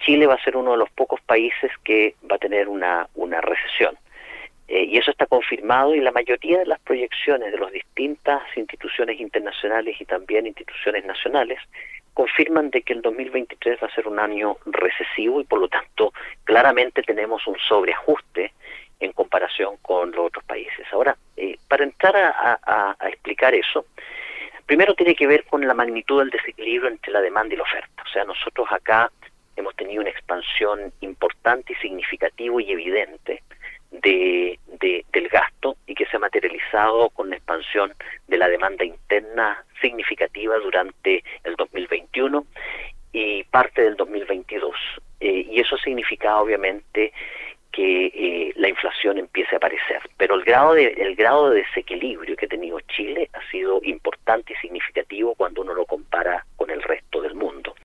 Chile va a ser uno de los pocos países que va a tener una recesión. Y eso está confirmado, y la mayoría de las proyecciones de las distintas instituciones internacionales y también instituciones nacionales confirman de que el 2023 va a ser un año recesivo, y por lo tanto claramente tenemos un sobreajuste en comparación con los otros países. Ahora, para entrar a explicar eso, primero tiene que ver con la magnitud del desequilibrio entre la demanda y la oferta. O sea, nosotros acá hemos tenido una expansión importante y significativa y evidente del gasto, y que se ha materializado con una expansión de la demanda interna significativa durante el 2021 y parte del 2022. Y eso ha significado obviamente que la inflación empiece a aparecer. Pero el grado de desequilibrio que ha tenido Chile ha sido importante y significativo cuando uno lo compara con el resto del mundo.